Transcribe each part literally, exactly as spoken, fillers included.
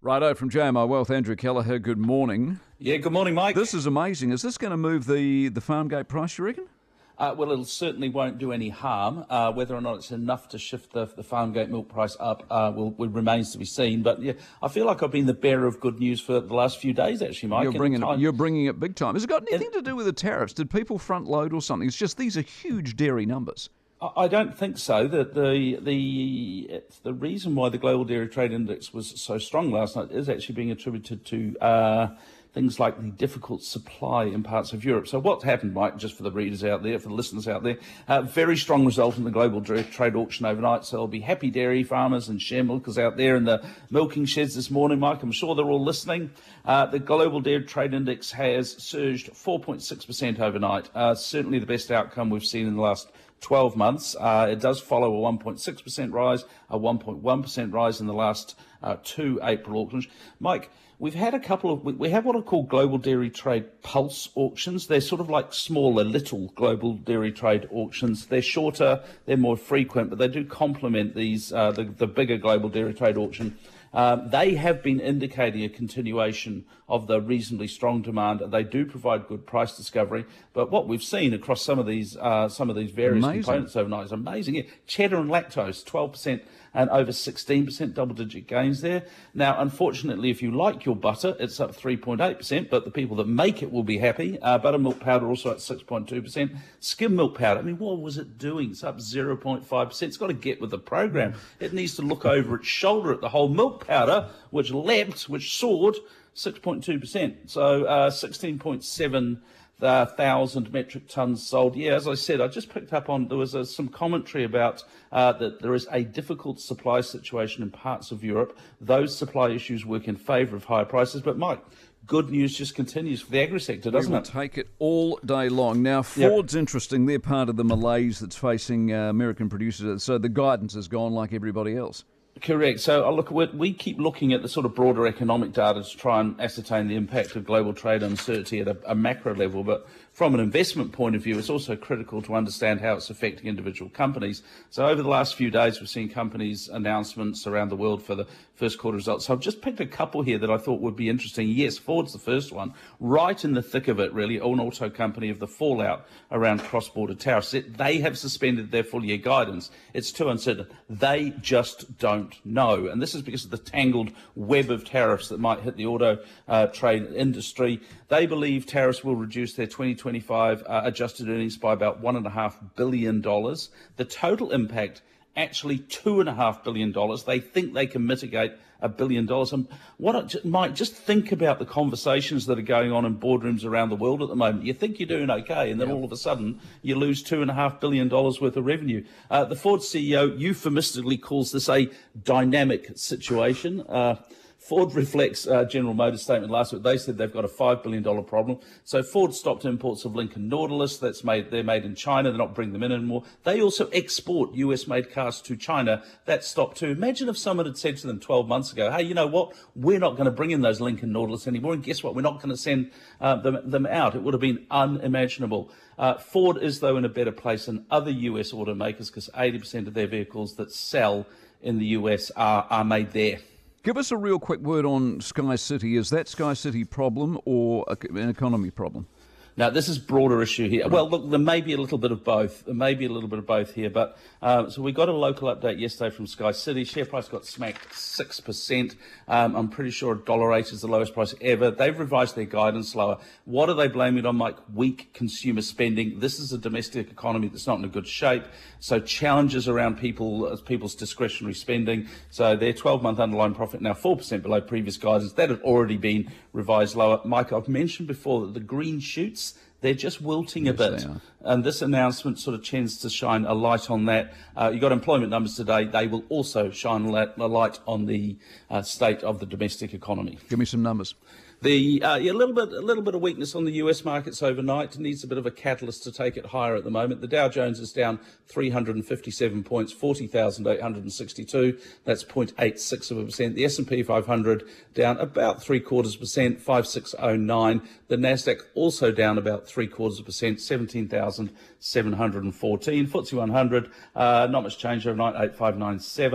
Righto, from J M I Wealth, Andrew Kelleher, good morning. Yeah, good morning, Mike. This is amazing. Is this going to move the, the farm gate price, you reckon? Uh, well, it certainly won't do any harm. Uh, whether or not it's enough to shift the, the farm gate milk price up uh, will, will remains to be seen. But yeah, I feel like I've been the bearer of good news for the last few days, actually, Mike. You're bringing, it, you're bringing it big time. Has it got anything it, to do with the tariffs? Did people front load or something? It's just these are huge dairy numbers. I don't think so. That the the the reason why the Global Dairy Trade Index was so strong last night is actually being attributed to uh, things like the difficult supply in parts of Europe. So what's happened, Mike, just for the readers out there, for the listeners out there, uh, very strong result in the Global Dairy Trade Auction overnight. So there'll be happy dairy farmers and share milkers out there in the milking sheds this morning, Mike. I'm sure they're all listening. Uh, the Global Dairy Trade Index has surged four point six percent overnight. Uh, certainly the best outcome we've seen in the last twelve months. Uh, it does follow a one point six percent rise, a one point one percent rise in the last uh, two April auctions. Mike, we've had a couple of, we, we have what are called Global Dairy Trade Pulse auctions. They're sort of like smaller, little Global Dairy Trade auctions. They're shorter, they're more frequent, but they do complement these, uh, the, the bigger Global Dairy Trade auction. Um, they have been indicating a continuation of the reasonably strong demand. They do provide good price discovery, but what we've seen across some of these uh, some of these various amazing. components overnight is amazing. Yeah. Cheddar and lactose, twelve percent and over sixteen percent double-digit gains there. Now, unfortunately, if you like your butter, it's up three point eight percent, but the people that make it will be happy. Uh, buttermilk powder also at six point two percent. Skim milk powder, I mean, what was it doing? It's up zero point five percent. It's got to get with the program. It needs to look over its shoulder at the whole milk powder, which leapt, which soared six point two percent. So uh, sixteen point seven uh, thousand metric tons sold. Yeah, as I said, I just picked up on, there was uh, some commentary about uh, that there is a difficult supply situation in parts of Europe. Those supply issues work in favour of higher prices. But Mike, good news just continues for the agri-sector, doesn't we will it? Take it all day long. Now, Ford's yep. interesting. They're part of the malaise that's facing uh, American producers. So the guidance has gone like everybody else. Correct. So, look, we keep looking at the sort of broader economic data to try and ascertain the impact of global trade uncertainty at a, a macro level. But from an investment point of view, it's also critical to understand how it's affecting individual companies. So over the last few days, we've seen companies' announcements around the world for the first quarter results. So I've just picked a couple here that I thought would be interesting. Yes, Ford's the first one, right in the thick of it, really, an auto company of the fallout around cross-border tariffs. It, they have suspended their full-year guidance. It's too uncertain. They just don't know. And this is because of the tangled web of tariffs that might hit the auto uh, trade industry. They believe tariffs will reduce their twenty twenty-five uh, adjusted earnings by about one point five billion dollars. The total impact, actually two point five billion dollars. They think they can mitigate a billion dollars. And what Mike, just think about the conversations that are going on in boardrooms around the world at the moment. You think you're doing okay, and then yep. all of a sudden you lose two and a half billion dollars worth of revenue. Uh, the Ford C E O euphemistically calls this a dynamic situation. Uh, Ford reflects uh, General Motors' statement last week. They said they've got a five billion dollars problem. So Ford stopped imports of Lincoln Nautilus. That's made, they're made in China. They're not bringing them in anymore. They also export U S-made cars to China. That stopped too. Imagine if someone had said to them twelve months ago, hey, you know what? We're not going to bring in those Lincoln Nautilus anymore. And guess what? We're not going to send uh, them, them out. It would have been unimaginable. Uh, Ford is, though, in a better place than other U S automakers because eighty percent of their vehicles that sell in the U S are, are made there. Give us a real quick word on Sky City. Is that Sky City problem or an economy problem? Now, this is a broader issue here. Well, look, there may be a little bit of both. There may be a little bit of both here. But uh, so we got a local update yesterday from Sky City. Share price got smacked six percent. Um, I'm pretty sure one dollar eight is the lowest price ever. They've revised their guidance lower. What are they blaming it on, Mike? Weak consumer spending. This is a domestic economy that's not in a good shape. So challenges around people, people's discretionary spending. So their twelve-month underlying profit now four percent below previous guidance. That had already been revised lower. Mike, I've mentioned before that the green shoots, they're just wilting a yes, bit. And this announcement sort of tends to shine a light on that. Uh, you've got employment numbers today. They will also shine a light on the uh, state of the domestic economy. Give me some numbers. The uh, yeah, a little bit, a little bit of weakness on the U S markets overnight. It needs a bit of a catalyst to take it higher at the moment. The Dow Jones is down three hundred fifty-seven points, forty thousand eight hundred sixty-two. That's zero point eight six of a percent. The S and P five hundred down about three quarters of a percent, five six oh nine. The Nasdaq also down about three quarters of a percent, seventeen thousand seven hundred fourteen. F T S E one hundred, uh, not much change overnight, eight five nine seven.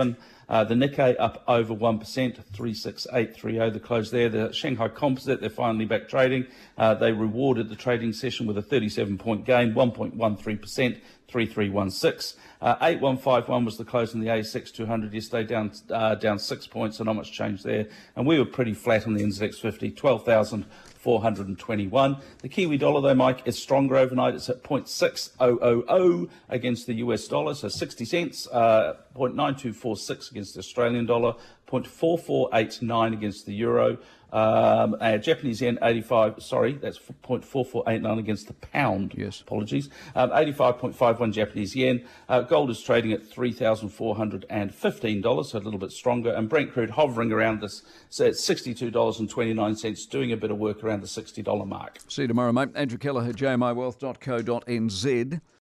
Uh, the Nikkei up over one percent, three six eight three zero, the close there. The Shanghai Composite, they're finally back trading. Uh, they rewarded the trading session with a thirty-seven point gain, one point one three percent, three three one six. Uh, eight one five one was the close in the A S X two hundred yesterday, down uh, down six points, so not much change there. And we were pretty flat on the N Z X fifty, twelve thousand four hundred twenty-one. The Kiwi dollar, though, Mike, is stronger overnight. It's at zero point six zero zero zero against the U S dollar, so sixty cents, uh, zero point nine two four six against the Australian dollar, zero point four four eight nine against the euro. Um, uh, Japanese yen, eighty-five, sorry, that's zero point four four eight nine against the pound. Yes. Apologies. Um, eighty-five point five one Japanese yen. Uh, gold is trading at three thousand four hundred fifteen dollars, so a little bit stronger. And Brent crude hovering around this, so it's sixty-two dollars and twenty-nine cents, doing a bit of work around the sixty dollars mark. See you tomorrow, mate. Andrew Kelleher, j m i wealth dot co dot n z.